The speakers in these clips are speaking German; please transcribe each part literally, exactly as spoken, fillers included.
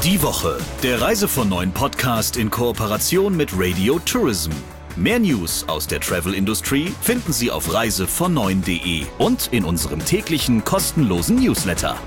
Die Woche, der Reise von neun Podcast in Kooperation mit Radio Tourism. Mehr News aus der Travel-Industrie finden Sie auf reise von neun punkt de und in unserem täglichen kostenlosen Newsletter.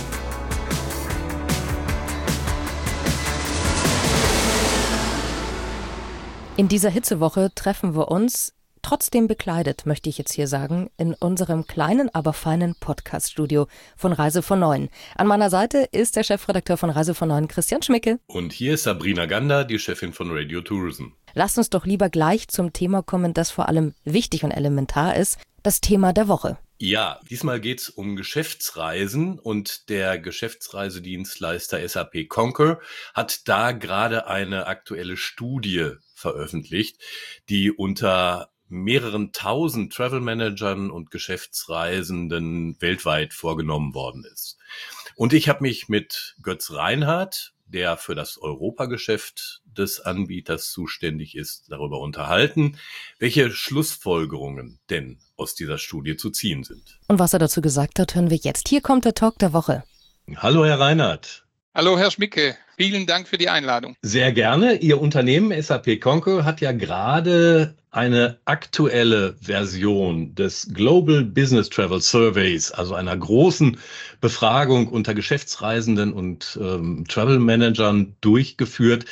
In dieser Hitzewoche treffen wir uns, trotzdem bekleidet, möchte ich jetzt hier sagen, in unserem kleinen, aber feinen Podcast-Studio von Reise von neun. An meiner Seite ist der Chefredakteur von Reise von neun, Christian Schmicke. Und hier ist Sabrina Gander, die Chefin von Radio Tourism. Lasst uns doch lieber gleich zum Thema kommen, das vor allem wichtig und elementar ist, das Thema der Woche. Ja, diesmal geht's um Geschäftsreisen und der Geschäftsreisedienstleister S A P Concur hat da gerade eine aktuelle Studie veröffentlicht, die unter mehreren tausend Travel-Managern und Geschäftsreisenden weltweit vorgenommen worden ist. Und ich habe mich mit Götz Reinhardt, der für das Europageschäft des Anbieters zuständig ist, darüber unterhalten, welche Schlussfolgerungen denn aus dieser Studie zu ziehen sind. Und was er dazu gesagt hat, hören wir jetzt. Hier kommt der Talk der Woche. Hallo, Herr Reinhardt. Hallo, Herr Schmicke. Vielen Dank für die Einladung. Sehr gerne. Ihr Unternehmen S A P Concur hat ja gerade eine aktuelle Version des Global Business Travel Surveys, also einer großen Befragung unter Geschäftsreisenden und ähm, Travel Managern durchgeführt.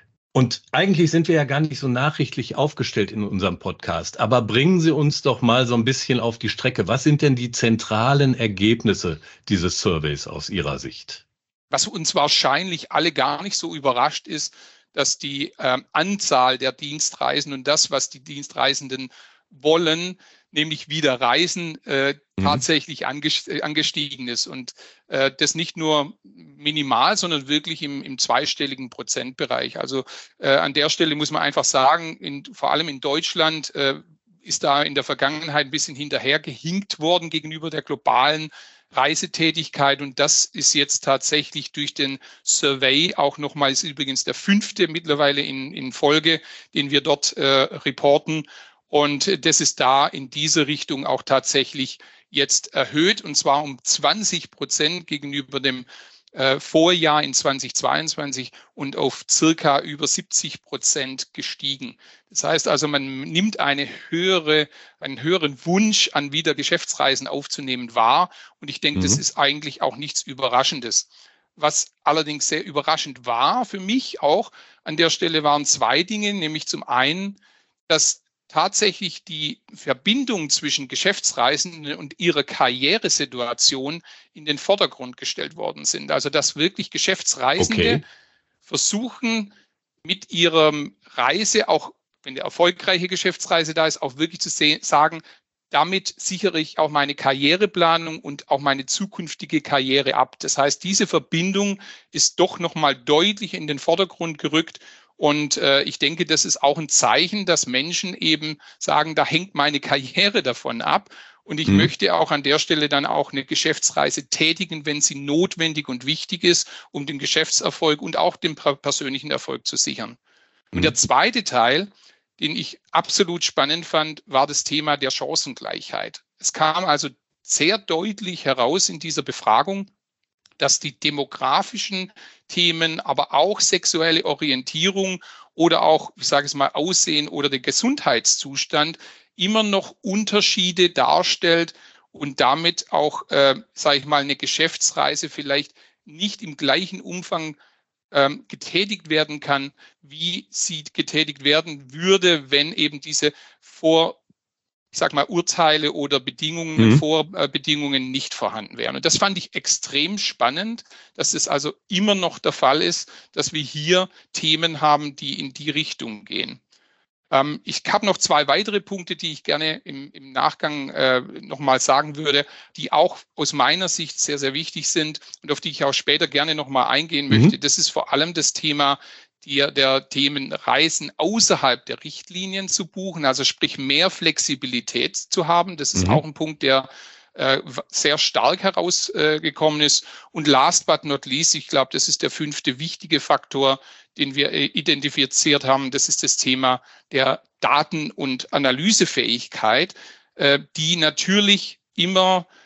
Und eigentlich sind wir ja gar nicht so nachrichtlich aufgestellt in unserem Podcast. Aber bringen Sie uns doch mal so ein bisschen auf die Strecke. Was sind denn die zentralen Ergebnisse dieses Surveys aus Ihrer Sicht? Was uns wahrscheinlich alle gar nicht so überrascht ist, dass die ähm, Anzahl der Dienstreisen und das, was die Dienstreisenden wollen, nämlich wieder reisen, äh, mhm. tatsächlich angestiegen ist. Und äh, das nicht nur minimal, sondern wirklich im, im zweistelligen Prozentbereich. Also äh, an der Stelle muss man einfach sagen, in, vor allem in Deutschland äh, ist da in der Vergangenheit ein bisschen hinterhergehinkt worden gegenüber der globalen Reisetätigkeit, und das ist jetzt tatsächlich durch den Survey auch nochmals übrigens der fünfte mittlerweile in, in Folge, den wir dort äh, reporten, und das ist da in diese Richtung auch tatsächlich jetzt erhöht, und zwar um zwanzig Prozent gegenüber dem äh, Vorjahr in zweitausendzweiundzwanzig und auf circa über siebzig Prozent gestiegen. Das heißt also, man nimmt eine höhere, einen höheren Wunsch an wieder Geschäftsreisen aufzunehmen wahr. Und ich denke, mhm. das ist eigentlich auch nichts Überraschendes. Was allerdings sehr überraschend war für mich auch an der Stelle waren zwei Dinge, nämlich zum einen, dass tatsächlich die Verbindung zwischen Geschäftsreisenden und ihrer Karrieresituation in den Vordergrund gestellt worden sind. Also dass wirklich Geschäftsreisende okay. versuchen, mit ihrer Reise, auch wenn eine erfolgreiche Geschäftsreise da ist, auch wirklich zu sehen, sagen, damit sichere ich auch meine Karriereplanung und auch meine zukünftige Karriere ab. Das heißt, diese Verbindung ist doch nochmal deutlich in den Vordergrund gerückt. Und äh, ich denke, das ist auch ein Zeichen, dass Menschen eben sagen, da hängt meine Karriere davon ab. Und ich mhm. möchte auch an der Stelle dann auch eine Geschäftsreise tätigen, wenn sie notwendig und wichtig ist, um den Geschäftserfolg und auch den persönlichen Erfolg zu sichern. Mhm. Und der zweite Teil, den ich absolut spannend fand, war das Thema der Chancengleichheit. Es kam also sehr deutlich heraus in dieser Befragung, dass die demografischen Themen, aber auch sexuelle Orientierung oder auch, ich sage es mal, Aussehen oder der Gesundheitszustand immer noch Unterschiede darstellt und damit auch, äh, sage ich mal, eine Geschäftsreise vielleicht nicht im gleichen Umfang ähm, getätigt werden kann, wie sie getätigt werden würde, wenn eben diese vor ich sag mal, Urteile oder Bedingungen, mhm. Vorbedingungen nicht vorhanden wären. Und das fand ich extrem spannend, dass es also immer noch der Fall ist, dass wir hier Themen haben, die in die Richtung gehen. Ähm, ich habe noch zwei weitere Punkte, die ich gerne im, im Nachgang äh, nochmal sagen würde, die auch aus meiner Sicht sehr, sehr wichtig sind und auf die ich auch später gerne nochmal eingehen mhm. möchte. Das ist vor allem das Thema Die, der Themen Reisen außerhalb der Richtlinien zu buchen, also sprich mehr Flexibilität zu haben. Das ist mhm. auch ein Punkt, der äh, sehr stark herausgekommen äh, ist. Und last but not least, ich glaube, das ist der fünfte wichtige Faktor, den wir äh, identifiziert haben. Das ist das Thema der Daten- und Analysefähigkeit, äh, die natürlich immer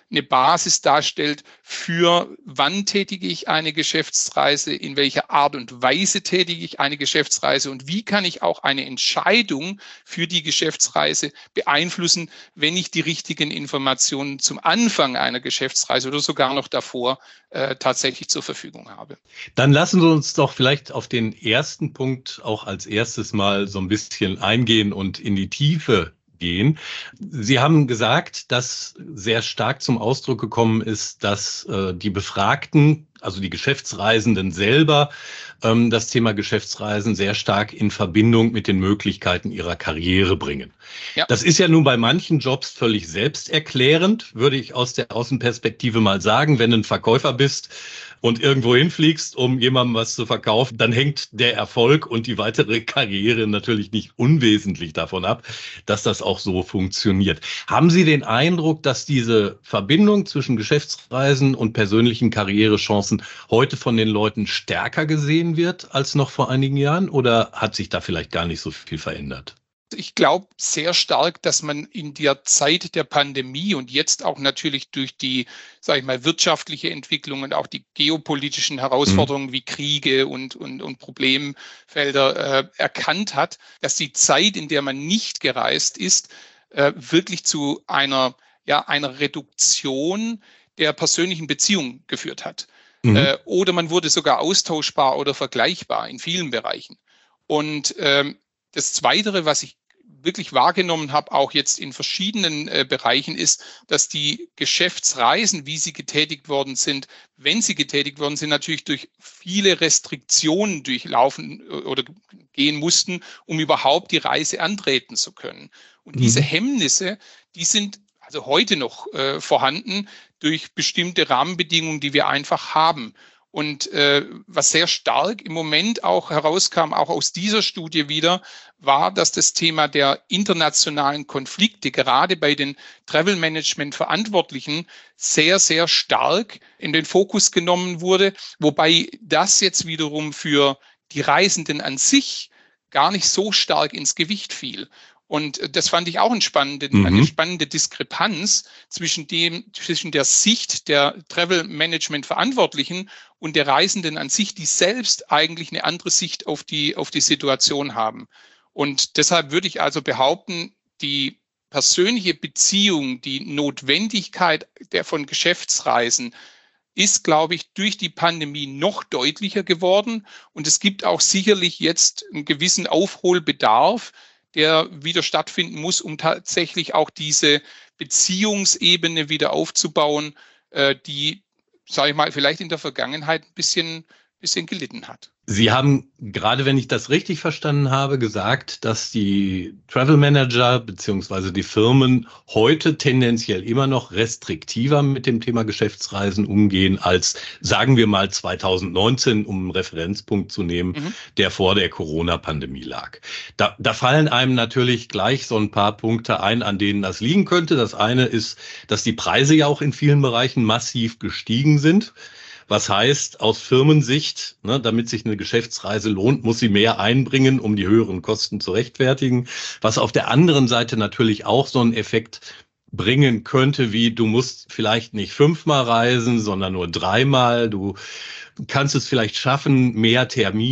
eine Basis darstellt für wann tätige ich eine Geschäftsreise, in welcher Art und Weise tätige ich eine Geschäftsreise und wie kann ich auch eine Entscheidung für die Geschäftsreise beeinflussen, wenn ich die richtigen Informationen zum Anfang einer Geschäftsreise oder sogar noch davor äh, tatsächlich zur Verfügung habe. Dann lassen Sie uns doch vielleicht auf den ersten Punkt auch als erstes mal so ein bisschen eingehen und in die Tiefe gehen. Sie haben gesagt, dass sehr stark zum Ausdruck gekommen ist, dass äh, die Befragten, also die Geschäftsreisenden selber, ähm, das Thema Geschäftsreisen sehr stark in Verbindung mit den Möglichkeiten ihrer Karriere bringen. Ja. Das ist ja nun bei manchen Jobs völlig selbsterklärend, würde ich aus der Außenperspektive mal sagen. Wenn du ein Verkäufer bist und irgendwo hinfliegst, um jemandem was zu verkaufen, dann hängt der Erfolg und die weitere Karriere natürlich nicht unwesentlich davon ab, dass das auch so funktioniert. Haben Sie den Eindruck, dass diese Verbindung zwischen Geschäftsreisen und persönlichen Karrierechancen heute von den Leuten stärker gesehen wird als noch vor einigen Jahren, oder hat sich da vielleicht gar nicht so viel verändert? Ich glaube sehr stark, dass man in der Zeit der Pandemie und jetzt auch natürlich durch die, sage ich mal, wirtschaftliche Entwicklung und auch die geopolitischen Herausforderungen mhm. wie Kriege und, und, und Problemfelder äh, erkannt hat, dass die Zeit, in der man nicht gereist ist, äh, wirklich zu einer, ja, einer Reduktion der persönlichen Beziehung geführt hat. Mhm. Äh, oder man wurde sogar austauschbar oder vergleichbar in vielen Bereichen. Und ähm, das Zweite, was ich wirklich wahrgenommen habe, auch jetzt in verschiedenen äh, Bereichen, ist, dass die Geschäftsreisen, wie sie getätigt worden sind, wenn sie getätigt worden sind, natürlich durch viele Restriktionen durchlaufen oder gehen mussten, um überhaupt die Reise antreten zu können. Und mhm. diese Hemmnisse, die sind also heute noch äh, vorhanden durch bestimmte Rahmenbedingungen, die wir einfach haben. Und äh, was sehr stark im Moment auch herauskam, auch aus dieser Studie wieder, war, dass das Thema der internationalen Konflikte gerade bei den Travel-Management-Verantwortlichen sehr, sehr stark in den Fokus genommen wurde, wobei das jetzt wiederum für die Reisenden an sich gar nicht so stark ins Gewicht fiel. Und das fand ich auch eine spannende, mhm. eine spannende Diskrepanz zwischen dem, zwischen der Sicht der Travel-Management-Verantwortlichen und der Reisenden an sich, die selbst eigentlich eine andere Sicht auf die, auf die Situation haben. Und deshalb würde ich also behaupten, die persönliche Beziehung, die Notwendigkeit der von Geschäftsreisen ist, glaube ich, durch die Pandemie noch deutlicher geworden. Und es gibt auch sicherlich jetzt einen gewissen Aufholbedarf, der wieder stattfinden muss, um tatsächlich auch diese Beziehungsebene wieder aufzubauen, äh, die, sage ich mal, vielleicht in der Vergangenheit ein bisschen, bisschen gelitten hat. Sie haben, gerade wenn ich das richtig verstanden habe, gesagt, dass die Travel Manager bzw. die Firmen heute tendenziell immer noch restriktiver mit dem Thema Geschäftsreisen umgehen als, sagen wir mal, zwanzig neunzehn, um einen Referenzpunkt zu nehmen, mhm. der vor der Corona-Pandemie lag. Da, da fallen einem natürlich gleich so ein paar Punkte ein, an denen das liegen könnte. Das eine ist, dass die Preise ja auch in vielen Bereichen massiv gestiegen sind. Was heißt, aus Firmensicht, ne, damit sich eine Geschäftsreise lohnt, muss sie mehr einbringen, um die höheren Kosten zu rechtfertigen. Was auf der anderen Seite natürlich auch so einen Effekt bringen könnte, wie du musst vielleicht nicht fünfmal reisen, sondern nur dreimal. Du kannst es vielleicht schaffen, mehr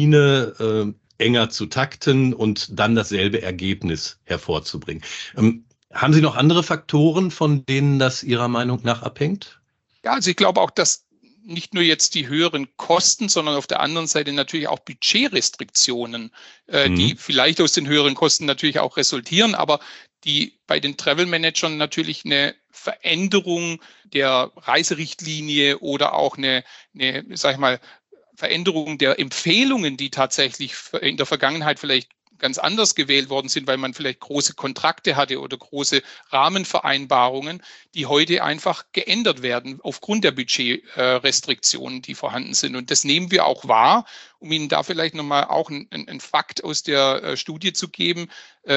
Termine äh, enger zu takten und dann dasselbe Ergebnis hervorzubringen. Ähm, haben Sie noch andere Faktoren, von denen das Ihrer Meinung nach abhängt? Ja, also ich glaube auch, dass nicht nur jetzt die höheren Kosten, sondern auf der anderen Seite natürlich auch Budgetrestriktionen, äh, mhm. die vielleicht aus den höheren Kosten natürlich auch resultieren, aber die bei den Travel-Managern natürlich eine Veränderung der Reiserichtlinie oder auch eine, eine, sag ich mal, Veränderung der Empfehlungen, die tatsächlich in der Vergangenheit vielleicht ganz anders gewählt worden sind, weil man vielleicht große Kontrakte hatte oder große Rahmenvereinbarungen, die heute einfach geändert werden aufgrund der Budgetrestriktionen, die vorhanden sind. Und das nehmen wir auch wahr, um Ihnen da vielleicht nochmal auch einen, einen Fakt aus der Studie zu geben.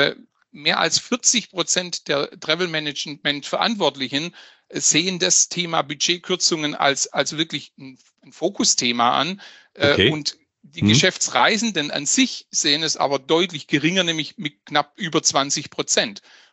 Mehr als vierzig Prozent der Travel-Management-Verantwortlichen sehen das Thema Budgetkürzungen als, als wirklich ein, ein Fokusthema an. Okay. Und die hm. Geschäftsreisenden an sich sehen es aber deutlich geringer, nämlich mit knapp über zwanzig Prozent.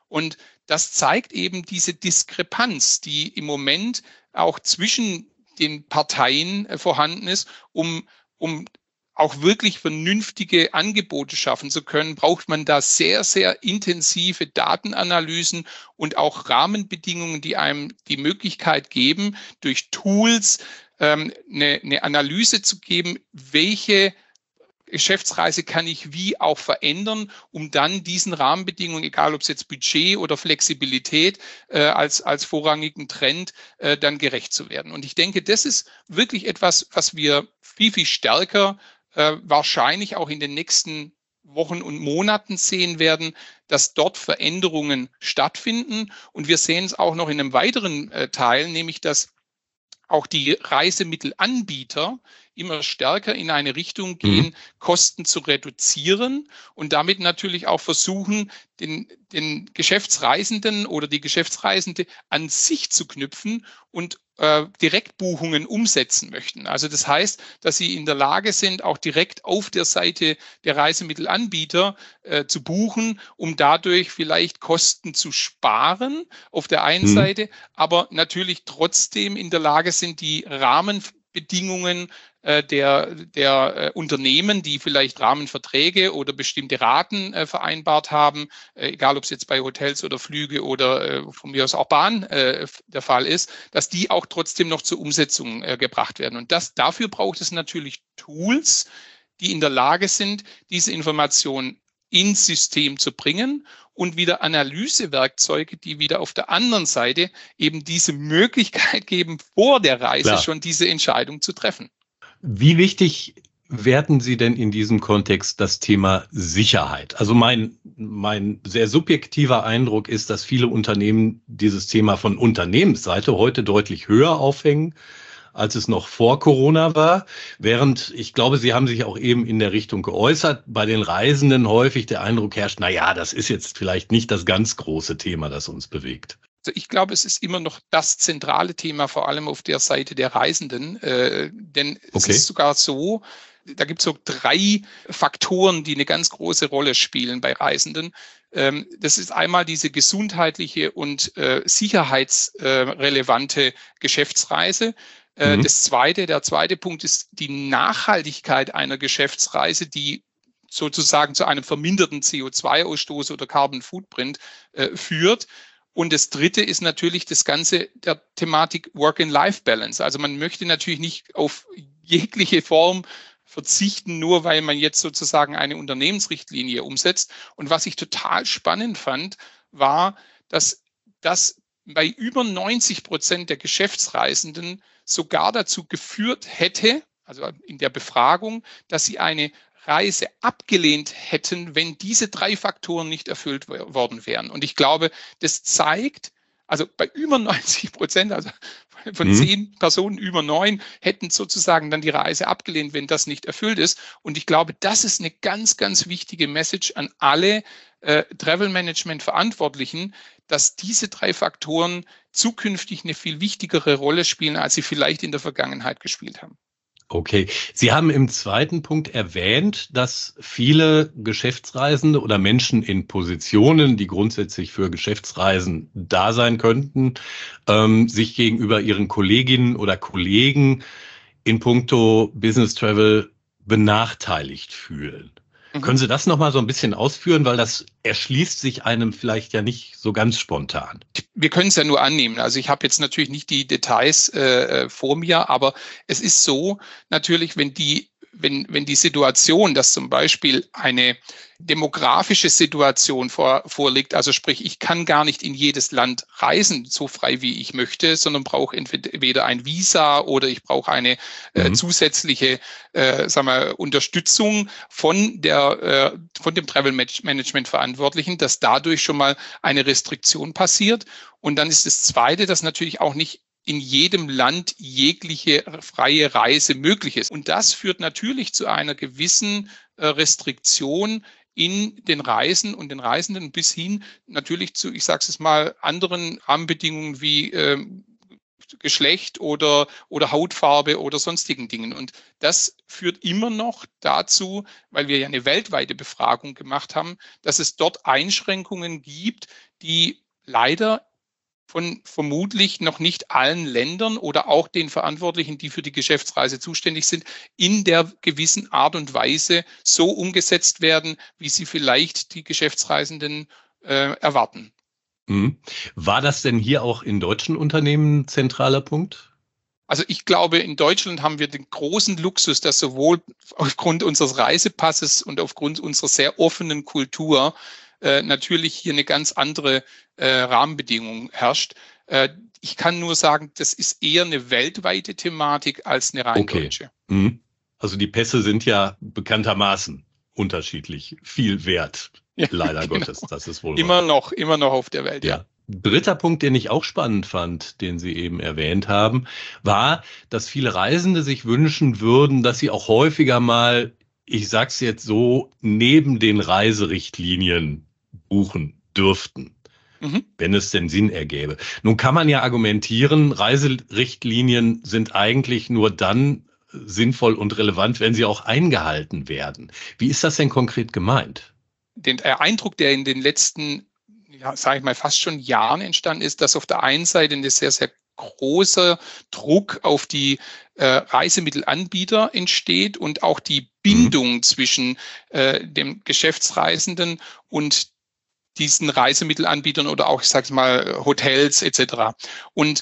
Und das zeigt eben diese Diskrepanz, die im Moment auch zwischen den Parteien äh, vorhanden ist, um, um auch wirklich vernünftige Angebote schaffen zu können, braucht man da sehr, sehr intensive Datenanalysen und auch Rahmenbedingungen, die einem die Möglichkeit geben, durch Tools ähm, eine, eine Analyse zu geben, welche Geschäftsreise kann ich wie auch verändern, um dann diesen Rahmenbedingungen, egal ob es jetzt Budget oder Flexibilität äh, als, als vorrangigen Trend, äh, dann gerecht zu werden. Und ich denke, das ist wirklich etwas, was wir viel, viel stärker äh, wahrscheinlich auch in den nächsten Wochen und Monaten sehen werden, dass dort Veränderungen stattfinden. Und wir sehen es auch noch in einem weiteren äh, Teil, nämlich dass auch die Reisemittelanbieter immer stärker in eine Richtung gehen, mhm. Kosten zu reduzieren und damit natürlich auch versuchen, den, den Geschäftsreisenden oder die Geschäftsreisende an sich zu knüpfen und äh, Direktbuchungen umsetzen möchten. Also das heißt, dass sie in der Lage sind, auch direkt auf der Seite der Reisemittelanbieter äh, zu buchen, um dadurch vielleicht Kosten zu sparen auf der einen mhm. Seite, aber natürlich trotzdem in der Lage sind, die Rahmenbedingungen der, der äh, Unternehmen, die vielleicht Rahmenverträge oder bestimmte Raten äh, vereinbart haben, äh, egal ob es jetzt bei Hotels oder Flüge oder äh, von mir aus auch Bahn äh, der Fall ist, dass die auch trotzdem noch zur Umsetzung äh, gebracht werden. Und das, dafür braucht es natürlich Tools, die in der Lage sind, diese Informationen ins System zu bringen und wieder Analysewerkzeuge, die wieder auf der anderen Seite eben diese Möglichkeit geben, vor der Reise Klar. schon diese Entscheidung zu treffen. Wie wichtig werten Sie denn in diesem Kontext das Thema Sicherheit? Also mein, mein sehr subjektiver Eindruck ist, dass viele Unternehmen dieses Thema von Unternehmensseite heute deutlich höher aufhängen, als es noch vor Corona war. Während, ich glaube, Sie haben sich auch eben in der Richtung geäußert, bei den Reisenden häufig der Eindruck herrscht, na ja, das ist jetzt vielleicht nicht das ganz große Thema, das uns bewegt. Also ich glaube, es ist immer noch das zentrale Thema, vor allem auf der Seite der Reisenden. Äh, denn es okay. ist sogar so, da gibt es so drei Faktoren, die eine ganz große Rolle spielen bei Reisenden. Ähm, das ist einmal diese gesundheitliche und äh, sicherheitsrelevante Geschäftsreise. Äh, mhm. Das zweite, der zweite Punkt ist die Nachhaltigkeit einer Geschäftsreise, die sozusagen zu einem verminderten C O zwei Ausstoß oder Carbon Footprint äh, führt. Und das Dritte ist natürlich das Ganze der Thematik Work-and-Life-Balance. Also man möchte natürlich nicht auf jegliche Form verzichten, nur weil man jetzt sozusagen eine Unternehmensrichtlinie umsetzt. Und was ich total spannend fand, war, dass das bei über neunzig Prozent der Geschäftsreisenden sogar dazu geführt hätte, also in der Befragung, dass sie eine Reise abgelehnt hätten, wenn diese drei Faktoren nicht erfüllt worden wären. Und ich glaube, das zeigt, also bei über neunzig Prozent, also von mhm. zehn Personen über neun, hätten sozusagen dann die Reise abgelehnt, wenn das nicht erfüllt ist. Und ich glaube, das ist eine ganz, ganz wichtige Message an alle äh, Travel-Management-Verantwortlichen, dass diese drei Faktoren zukünftig eine viel wichtigere Rolle spielen, als sie vielleicht in der Vergangenheit gespielt haben. Okay. Sie haben im zweiten Punkt erwähnt, dass viele Geschäftsreisende oder Menschen in Positionen, die grundsätzlich für Geschäftsreisen da sein könnten, ähm, sich gegenüber ihren Kolleginnen oder Kollegen in puncto Business Travel benachteiligt fühlen. Mhm. Können Sie das nochmal so ein bisschen ausführen, weil das erschließt sich einem vielleicht ja nicht so ganz spontan. Wir können es ja nur annehmen. Also ich habe jetzt natürlich nicht die Details äh, vor mir, aber es ist so natürlich, wenn die Wenn, wenn die Situation, dass zum Beispiel eine demografische Situation vor, vorliegt, also sprich, ich kann gar nicht in jedes Land reisen, so frei wie ich möchte, sondern brauche entweder ein Visa oder ich brauche eine mhm. äh, zusätzliche äh, sagen wir, Unterstützung von, der, äh, von dem Travel Management Verantwortlichen, dass dadurch schon mal eine Restriktion passiert. Und dann ist das Zweite, dass natürlich auch nicht in jedem Land jegliche freie Reise möglich ist. Und das führt natürlich zu einer gewissen äh, Restriktion in den Reisen und den Reisenden bis hin natürlich zu, ich sage es mal, anderen Rahmenbedingungen wie äh, Geschlecht oder, oder Hautfarbe oder sonstigen Dingen. Und das führt immer noch dazu, weil wir ja eine weltweite Befragung gemacht haben, dass es dort Einschränkungen gibt, die leider von vermutlich noch nicht allen Ländern oder auch den Verantwortlichen, die für die Geschäftsreise zuständig sind, in der gewissen Art und Weise so umgesetzt werden, wie sie vielleicht die Geschäftsreisenden äh, erwarten. Mhm. War das denn hier auch in deutschen Unternehmen ein zentraler Punkt? Also ich glaube, in Deutschland haben wir den großen Luxus, dass sowohl aufgrund unseres Reisepasses und aufgrund unserer sehr offenen Kultur äh, natürlich hier eine ganz andere äh, Rahmenbedingung herrscht. Äh, ich kann nur sagen, das ist eher eine weltweite Thematik als eine rein okay. deutsche. Mhm. Also die Pässe sind ja bekanntermaßen unterschiedlich viel wert. Ja, leider genau. Gottes, das ist wohl immer wahr. noch, immer noch auf der Welt, ja. ja. Dritter Punkt, den ich auch spannend fand, den Sie eben erwähnt haben, war, dass viele Reisende sich wünschen würden, dass sie auch häufiger mal, ich sag's jetzt so, neben den Reiserichtlinien buchen dürften, mhm. wenn es denn Sinn ergäbe. Nun kann man ja argumentieren, Reiserichtlinien sind eigentlich nur dann sinnvoll und relevant, wenn sie auch eingehalten werden. Wie ist das denn konkret gemeint? Den Eindruck, der in den letzten, ja, sage ich mal, fast schon Jahren entstanden ist, dass auf der einen Seite ein sehr, sehr großer Druck auf die äh, Reisemittelanbieter entsteht und auch die Bindung mhm. zwischen äh, dem Geschäftsreisenden und diesen Reisemittelanbietern oder auch, ich sage mal, Hotels et cetera. Und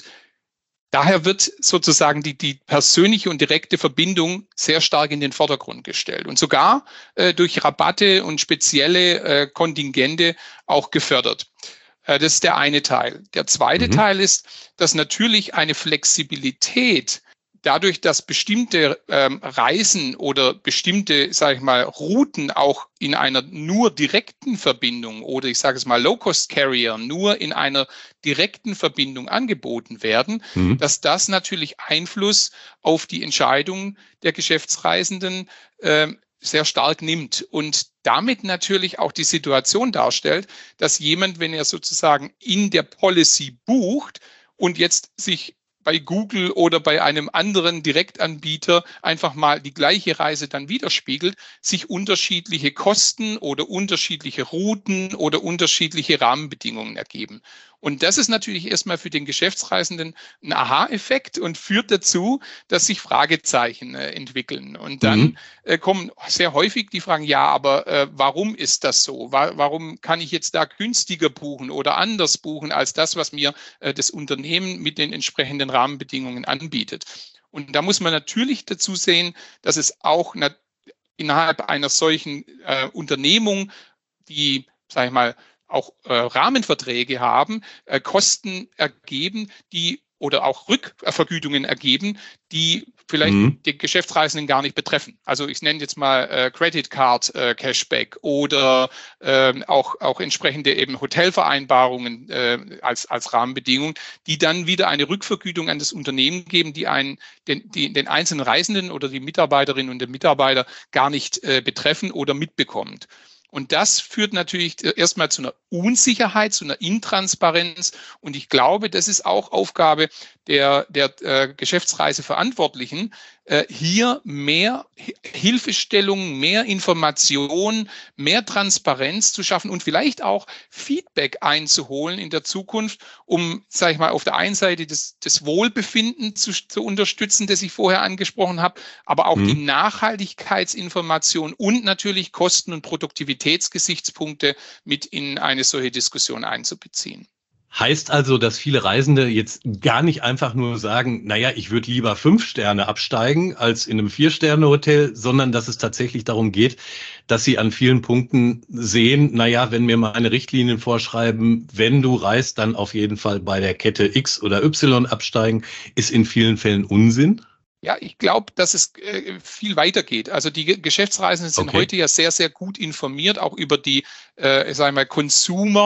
daher wird sozusagen die, die persönliche und direkte Verbindung sehr stark in den Vordergrund gestellt und sogar äh, durch Rabatte und spezielle äh, Kontingente auch gefördert. Äh, das ist der eine Teil. Der zweite mhm. Teil ist, dass natürlich eine Flexibilität dadurch, dass bestimmte ähm, Reisen oder bestimmte, sage ich mal, Routen auch in einer nur direkten Verbindung oder ich sage es mal Low-Cost-Carrier nur in einer direkten Verbindung angeboten werden, mhm. dass das natürlich Einfluss auf die Entscheidung der Geschäftsreisenden äh, sehr stark nimmt und damit natürlich auch die Situation darstellt, dass jemand, wenn er sozusagen in der Policy bucht und jetzt sich bei Google oder bei einem anderen Direktanbieter einfach mal die gleiche Reise dann widerspiegelt, sich unterschiedliche Kosten oder unterschiedliche Routen oder unterschiedliche Rahmenbedingungen ergeben. Und das ist natürlich erstmal für den Geschäftsreisenden ein Aha-Effekt und führt dazu, dass sich Fragezeichen äh, entwickeln. Und dann mhm. äh, kommen sehr häufig die Fragen, ja, aber äh, warum ist das so? Wa- warum kann ich jetzt da günstiger buchen oder anders buchen als das, was mir äh, das Unternehmen mit den entsprechenden Rahmenbedingungen anbietet? Und da muss man natürlich dazu sehen, dass es auch na- innerhalb einer solchen äh, Unternehmung, die, sag ich mal, auch äh, Rahmenverträge haben, äh, Kosten ergeben, die oder auch Rückvergütungen ergeben, die vielleicht mhm. die Geschäftsreisenden gar nicht betreffen. Also ich nenne jetzt mal äh, Credit Card äh, Cashback oder äh, auch, auch entsprechende eben Hotelvereinbarungen äh, als, als Rahmenbedingung, die dann wieder eine Rückvergütung an das Unternehmen geben, die einen, den, die, den einzelnen Reisenden oder die Mitarbeiterinnen und den Mitarbeiter gar nicht äh, betreffen oder mitbekommt. Und das führt natürlich erstmal zu einer Unsicherheit, zu einer Intransparenz. Und ich glaube, das ist auch Aufgabe der, der äh, Geschäftsreiseverantwortlichen, äh, hier mehr Hilfestellung, mehr Information, mehr Transparenz zu schaffen und vielleicht auch Feedback einzuholen in der Zukunft, um, sage ich mal, auf der einen Seite das, das Wohlbefinden zu, zu unterstützen, das ich vorher angesprochen habe, aber auch mhm. die Nachhaltigkeitsinformation und natürlich Kosten- und Produktivitätsgesichtspunkte mit in eine solche Diskussion einzubeziehen. Heißt also, dass viele Reisende jetzt gar nicht einfach nur sagen, naja, ich würde lieber fünf Sterne absteigen als in einem Vier-Sterne-Hotel, sondern dass es tatsächlich darum geht, dass sie an vielen Punkten sehen, naja, wenn mir meine Richtlinien vorschreiben, wenn du reist, dann auf jeden Fall bei der Kette X oder Y absteigen, ist in vielen Fällen Unsinn? Ja, ich glaube, dass es äh, viel weiter geht. Also die Geschäftsreisenden sind okay. heute ja sehr, sehr gut informiert, auch über die, äh, sagen wir mal,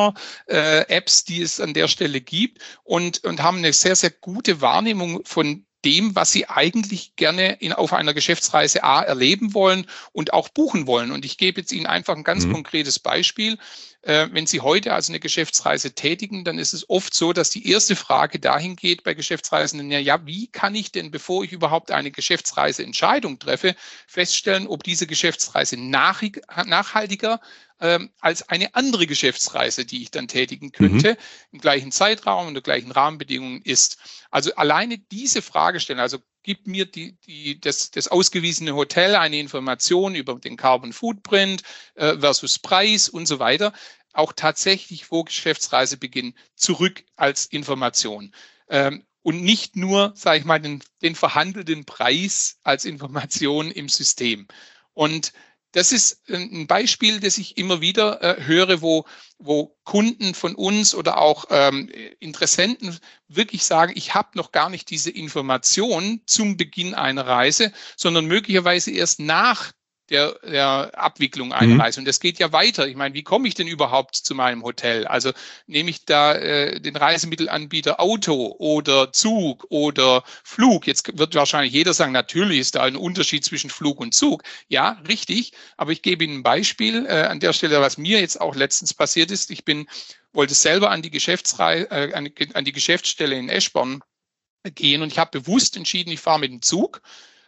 Consumer-Apps, äh, die es an der Stelle gibt und, und haben eine sehr, sehr gute Wahrnehmung von dem, was Sie eigentlich gerne in, auf einer Geschäftsreise A erleben wollen und auch buchen wollen. Und ich gebe jetzt Ihnen einfach ein ganz mhm. konkretes Beispiel. Äh, wenn Sie heute also eine Geschäftsreise tätigen, dann ist es oft so, dass die erste Frage dahin geht bei Geschäftsreisenden, ja, ja, wie kann ich denn, bevor ich überhaupt eine Geschäftsreiseentscheidung treffe, feststellen, ob diese Geschäftsreise nach, nachhaltiger ähm, als eine andere Geschäftsreise, die ich dann tätigen könnte, mhm. im gleichen Zeitraum, unter gleichen Rahmenbedingungen ist. Also alleine diese Fragestellen, also gibt mir die, die, das, das ausgewiesene Hotel eine Information über den Carbon Footprint äh, versus Preis und so weiter, auch tatsächlich vor Geschäftsreisebeginn zurück als Information. Ähm, und nicht nur, sage ich mal, den, den verhandelten Preis als Information im System. Und das ist ein Beispiel, das ich immer wieder äh, höre, wo, wo Kunden von uns oder auch ähm, Interessenten wirklich sagen, ich habe noch gar nicht diese Information zum Beginn einer Reise, sondern möglicherweise erst nach der, der Abwicklung einer mhm. Reise. Und das geht ja weiter. Ich meine, wie komme ich denn überhaupt zu meinem Hotel? Also nehme ich da äh, den Reisemittelanbieter Auto oder Zug oder Flug? Jetzt wird wahrscheinlich jeder sagen, natürlich ist da ein Unterschied zwischen Flug und Zug. Ja, richtig. Aber ich gebe Ihnen ein Beispiel äh, an der Stelle, was mir jetzt auch letztens passiert ist. Ich bin, wollte selber an die Geschäftsreise, äh, an, an die Geschäftsstelle in Eschborn gehen und ich habe bewusst entschieden, ich fahre mit dem Zug,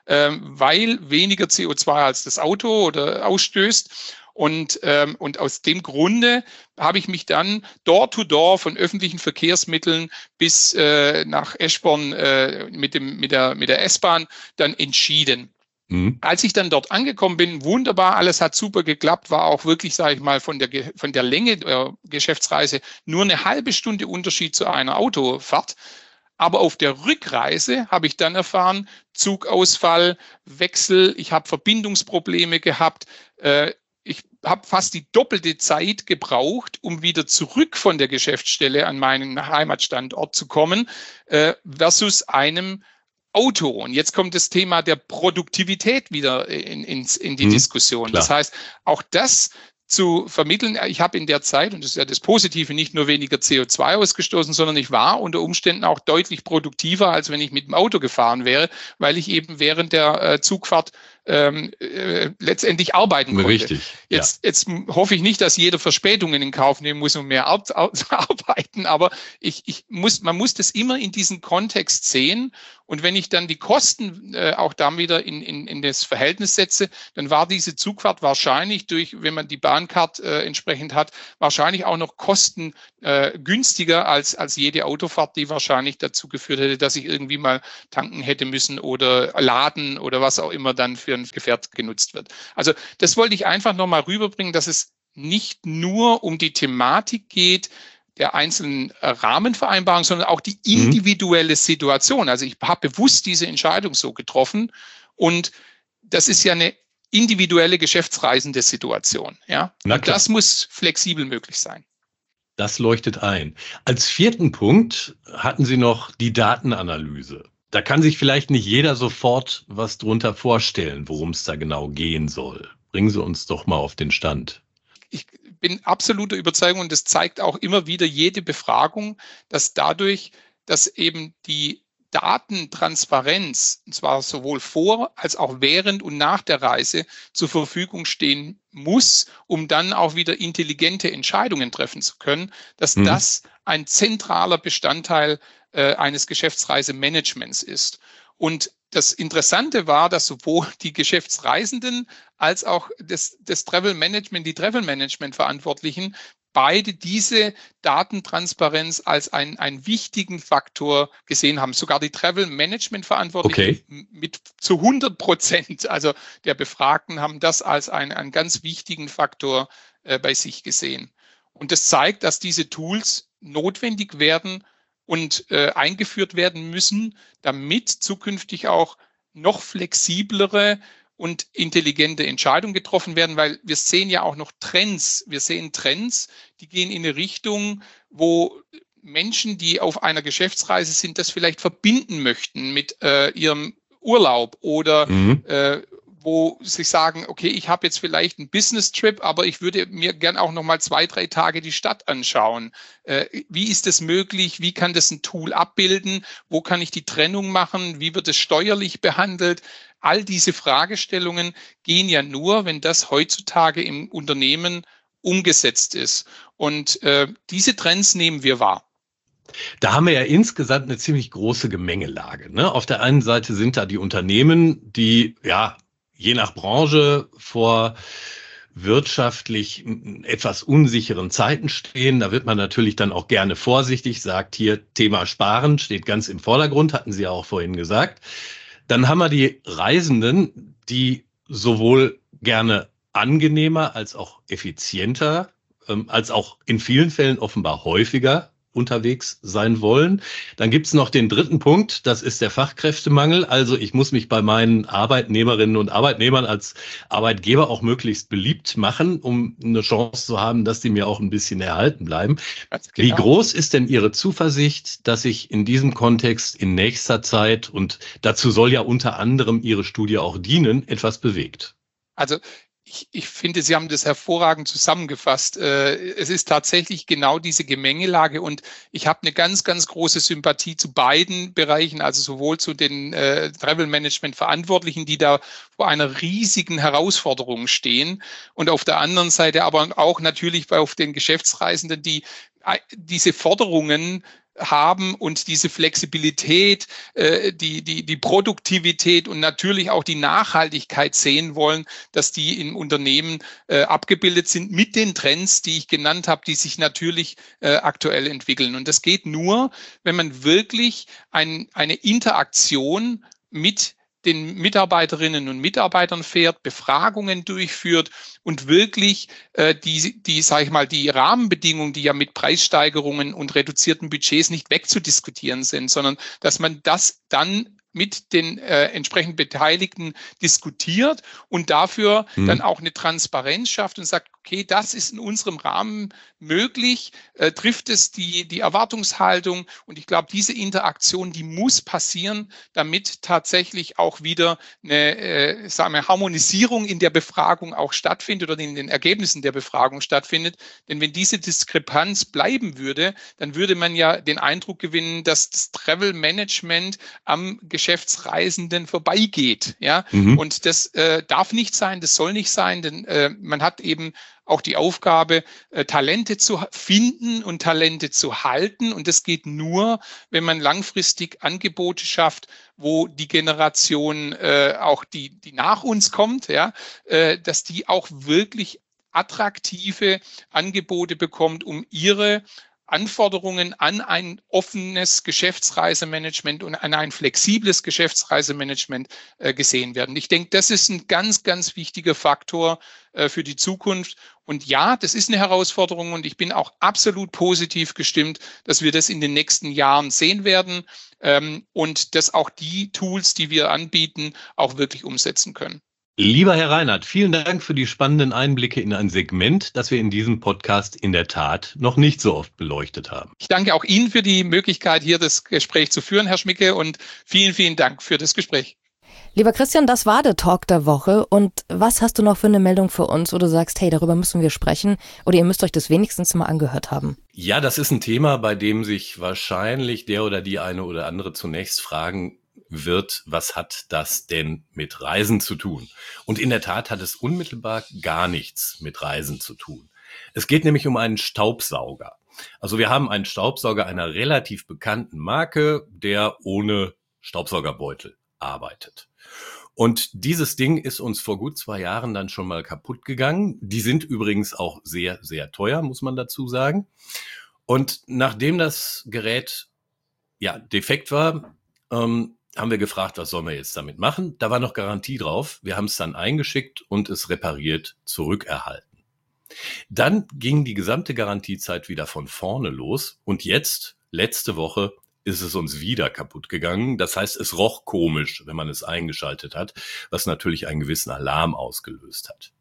weil weniger C O zwei als das Auto oder ausstößt. Und, ähm, und aus dem Grunde habe ich mich dann door-to-door von öffentlichen Verkehrsmitteln bis äh, nach Eschborn äh, mit, dem, mit der, mit der S-Bahn dann entschieden. Mhm. Als ich dann dort angekommen bin, wunderbar, alles hat super geklappt, war auch wirklich, sage ich mal, von der, von der Länge der Geschäftsreise nur eine halbe Stunde Unterschied zu einer Autofahrt. Aber auf der Rückreise habe ich dann erfahren, Zugausfall, Wechsel, ich habe Verbindungsprobleme gehabt. Äh, ich habe fast die doppelte Zeit gebraucht, um wieder zurück von der Geschäftsstelle an meinen Heimatstandort zu kommen, äh, versus einem Auto. Und jetzt kommt das Thema der Produktivität wieder in, in, in die hm, Diskussion. Klar. Das heißt, auch das zu vermitteln. Ich habe in der Zeit, und das ist ja das Positive, nicht nur weniger C O zwei ausgestoßen, sondern ich war unter Umständen auch deutlich produktiver, als wenn ich mit dem Auto gefahren wäre, weil ich eben während der äh, Zugfahrt ähm, äh, letztendlich arbeiten konnte. Richtig. Jetzt, ja. jetzt hoffe ich nicht, dass jeder Verspätungen in Kauf nehmen muss, um mehr ar- ar- arbeiten, aber ich, ich muss, man muss das immer in diesen Kontext sehen. Und wenn ich dann die Kosten äh, auch dann wieder in, in, in das Verhältnis setze, dann war diese Zugfahrt wahrscheinlich durch, wenn man die Bahncard äh, entsprechend hat, wahrscheinlich auch noch kostengünstiger äh, günstiger als, als jede Autofahrt, die wahrscheinlich dazu geführt hätte, dass ich irgendwie mal tanken hätte müssen oder laden oder was auch immer dann für ein Gefährt genutzt wird. Also das wollte ich einfach nochmal rüberbringen, dass es nicht nur um die Thematik geht, der einzelnen Rahmenvereinbarung, sondern auch die individuelle Situation. Also ich habe bewusst diese Entscheidung so getroffen und das ist ja eine individuelle geschäftsreisende Situation. Ja? Und das muss flexibel möglich sein. Das leuchtet ein. Als vierten Punkt hatten Sie noch die Datenanalyse. Da kann sich vielleicht nicht jeder sofort was drunter vorstellen, worum es da genau gehen soll. Bringen Sie uns doch mal auf den Stand. Ich bin absoluter Überzeugung und das zeigt auch immer wieder jede Befragung, dass dadurch, dass eben die Datentransparenz, und zwar sowohl vor als auch während und nach der Reise zur Verfügung stehen muss, um dann auch wieder intelligente Entscheidungen treffen zu können, dass hm. das ein zentraler Bestandteil äh, eines Geschäftsreisemanagements ist. Und das Interessante war, dass sowohl die Geschäftsreisenden als auch das, das Travel Management, die Travel Management Verantwortlichen, beide diese Datentransparenz als einen, einen wichtigen Faktor gesehen haben. Sogar die Travel Management Verantwortlichen okay. mit zu hundert Prozent, also der Befragten, haben das als einen, einen ganz wichtigen Faktor äh, bei sich gesehen. Und das zeigt, dass diese Tools notwendig werden und äh, eingeführt werden müssen, damit zukünftig auch noch flexiblere und intelligente Entscheidungen getroffen werden, weil wir sehen ja auch noch Trends. Wir sehen Trends, die gehen in eine Richtung, wo Menschen, die auf einer Geschäftsreise sind, das vielleicht verbinden möchten mit äh, ihrem Urlaub oder mhm. äh, wo sie sagen, okay, ich habe jetzt vielleicht einen Business-Trip, aber ich würde mir gern auch noch mal zwei, drei Tage die Stadt anschauen. Äh, wie ist das möglich? Wie kann das ein Tool abbilden? Wo kann ich die Trennung machen? Wie wird es steuerlich behandelt? All diese Fragestellungen gehen ja nur, wenn das heutzutage im Unternehmen umgesetzt ist. Und äh, diese Trends nehmen wir wahr. Da haben wir ja insgesamt eine ziemlich große Gemengelage, ne? Auf der einen Seite sind da die Unternehmen, die ja je nach Branche vor wirtschaftlich etwas unsicheren Zeiten stehen. Da wird man natürlich dann auch gerne vorsichtig, sagt hier, Thema Sparen steht ganz im Vordergrund, hatten Sie ja auch vorhin gesagt. Dann haben wir die Reisenden, die sowohl gerne angenehmer als auch effizienter, ähm, als auch in vielen Fällen offenbar häufiger unterwegs sein wollen. Dann gibt's noch den dritten Punkt, das ist der Fachkräftemangel. Also ich muss mich bei meinen Arbeitnehmerinnen und Arbeitnehmern als Arbeitgeber auch möglichst beliebt machen, um eine Chance zu haben, dass die mir auch ein bisschen erhalten bleiben. Genau. Wie groß ist denn Ihre Zuversicht, dass sich in diesem Kontext in nächster Zeit, und dazu soll ja unter anderem Ihre Studie auch dienen, etwas bewegt? Also Ich, ich finde, Sie haben das hervorragend zusammengefasst. Es ist tatsächlich genau diese Gemengelage und ich habe eine ganz, ganz große Sympathie zu beiden Bereichen, also sowohl zu den äh, Travel-Management-Verantwortlichen, die da vor einer riesigen Herausforderung stehen und auf der anderen Seite aber auch natürlich auf den Geschäftsreisenden, die äh, diese Forderungen haben und diese Flexibilität, äh, die, die, die Produktivität und natürlich auch die Nachhaltigkeit sehen wollen, dass die im Unternehmen äh, abgebildet sind mit den Trends, die ich genannt habe, die sich natürlich äh, aktuell entwickeln. Und das geht nur, wenn man wirklich ein, eine Interaktion mit den Mitarbeiterinnen und Mitarbeitern fährt, Befragungen durchführt und wirklich äh, die, die, sage ich mal, die Rahmenbedingungen, die ja mit Preissteigerungen und reduzierten Budgets nicht wegzudiskutieren sind, sondern dass man das dann mit den äh, entsprechend Beteiligten diskutiert und dafür mhm. dann auch eine Transparenz schafft und sagt, okay, das ist in unserem Rahmen möglich, äh, trifft es die, die Erwartungshaltung und ich glaube, diese Interaktion, die muss passieren, damit tatsächlich auch wieder eine äh, sagen wir, Harmonisierung in der Befragung auch stattfindet oder in den Ergebnissen der Befragung stattfindet. Denn wenn diese Diskrepanz bleiben würde, dann würde man ja den Eindruck gewinnen, dass das Travel Management am Geschäftsreisenden vorbeigeht. Ja? Mhm. Und das äh, darf nicht sein, das soll nicht sein, denn äh, man hat eben auch die Aufgabe, äh, Talente zu finden und Talente zu halten. Und das geht nur, wenn man langfristig Angebote schafft, wo die Generation äh, auch die, die nach uns kommt, ja, äh, dass die auch wirklich attraktive Angebote bekommt, um ihre Anforderungen an ein offenes Geschäftsreisemanagement und an ein flexibles Geschäftsreisemanagement äh, gesehen werden. Ich denke, das ist ein ganz, ganz wichtiger Faktor äh, für die Zukunft. Und ja, das ist eine Herausforderung und ich bin auch absolut positiv gestimmt, dass wir das in den nächsten Jahren sehen werden ähm, und dass auch die Tools, die wir anbieten, auch wirklich umsetzen können. Lieber Herr Reinhardt, vielen Dank für die spannenden Einblicke in ein Segment, das wir in diesem Podcast in der Tat noch nicht so oft beleuchtet haben. Ich danke auch Ihnen für die Möglichkeit, hier das Gespräch zu führen, Herr Schmicke, und vielen, vielen Dank für das Gespräch. Lieber Christian, das war der Talk der Woche. Und was hast du noch für eine Meldung für uns, wo du sagst, hey, darüber müssen wir sprechen oder ihr müsst euch das wenigstens mal angehört haben? Ja, das ist ein Thema, bei dem sich wahrscheinlich der oder die eine oder andere zunächst fragen wird, was hat das denn mit Reisen zu tun? Und in der Tat hat es unmittelbar gar nichts mit Reisen zu tun. Es geht nämlich um einen Staubsauger. Also wir haben einen Staubsauger einer relativ bekannten Marke, der ohne Staubsaugerbeutel arbeitet. Und dieses Ding ist uns vor gut zwei Jahren dann schon mal kaputt gegangen. Die sind übrigens auch sehr, sehr teuer, muss man dazu sagen. Und nachdem das Gerät ja defekt war, ähm, haben wir gefragt, was sollen wir jetzt damit machen? Da war noch Garantie drauf. Wir haben es dann eingeschickt und es repariert zurückerhalten. Dann ging die gesamte Garantiezeit wieder von vorne los und jetzt, letzte Woche, ist es uns wieder kaputt gegangen. Das heißt, es roch komisch, wenn man es eingeschaltet hat, was natürlich einen gewissen Alarm ausgelöst hat.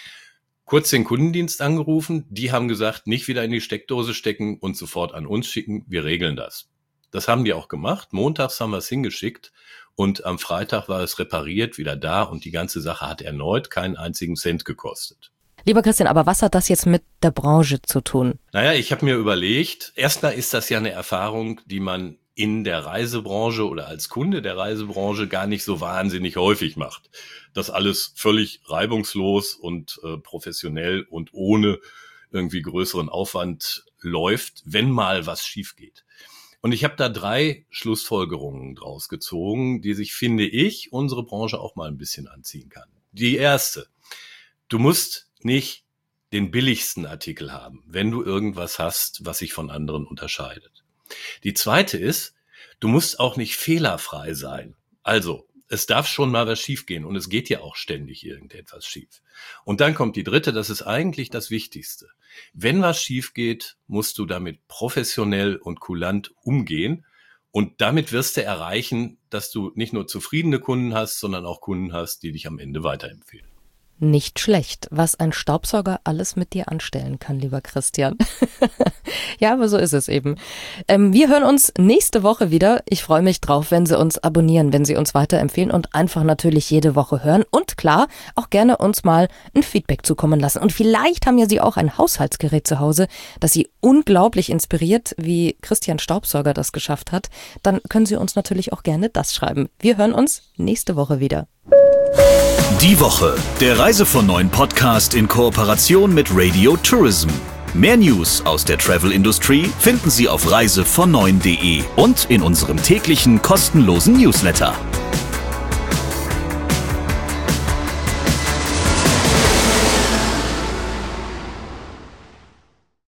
Kurz den Kundendienst angerufen, die haben gesagt, nicht wieder in die Steckdose stecken und sofort an uns schicken, wir regeln das. Das haben die auch gemacht. Montags haben wir es hingeschickt und am Freitag war es repariert, wieder da und die ganze Sache hat erneut keinen einzigen Cent gekostet. Lieber Christian, aber was hat das jetzt mit der Branche zu tun? Naja, ich habe mir überlegt, erstmal ist das ja eine Erfahrung, die man in der Reisebranche oder als Kunde der Reisebranche gar nicht so wahnsinnig häufig macht. Das alles völlig reibungslos und äh, professionell und ohne irgendwie größeren Aufwand läuft, wenn mal was schief geht. Und ich habe da drei Schlussfolgerungen draus gezogen, die sich, finde ich, unsere Branche auch mal ein bisschen anziehen kann. Die erste: Du musst nicht den billigsten Artikel haben, wenn du irgendwas hast, was sich von anderen unterscheidet. Die zweite ist, du musst auch nicht fehlerfrei sein. Also, es darf schon mal was schiefgehen und es geht ja auch ständig irgendetwas schief. Und dann kommt die dritte, das ist eigentlich das Wichtigste. Wenn was schief geht, musst du damit professionell und kulant umgehen und damit wirst du erreichen, dass du nicht nur zufriedene Kunden hast, sondern auch Kunden hast, die dich am Ende weiterempfehlen. Nicht schlecht, was ein Staubsauger alles mit dir anstellen kann, lieber Christian. Ja, aber so ist es eben. Ähm, wir hören uns nächste Woche wieder. Ich freue mich drauf, wenn Sie uns abonnieren, wenn Sie uns weiterempfehlen und einfach natürlich jede Woche hören. Und klar, auch gerne uns mal ein Feedback zukommen lassen. Und vielleicht haben ja Sie auch ein Haushaltsgerät zu Hause, das Sie unglaublich inspiriert, wie Christian Staubsauger das geschafft hat. Dann können Sie uns natürlich auch gerne das schreiben. Wir hören uns nächste Woche wieder. Die Woche, der Reise von neun Podcast in Kooperation mit Radio Tourism. Mehr News aus der Travel Industry finden Sie auf reise von neun punkt de und in unserem täglichen kostenlosen Newsletter.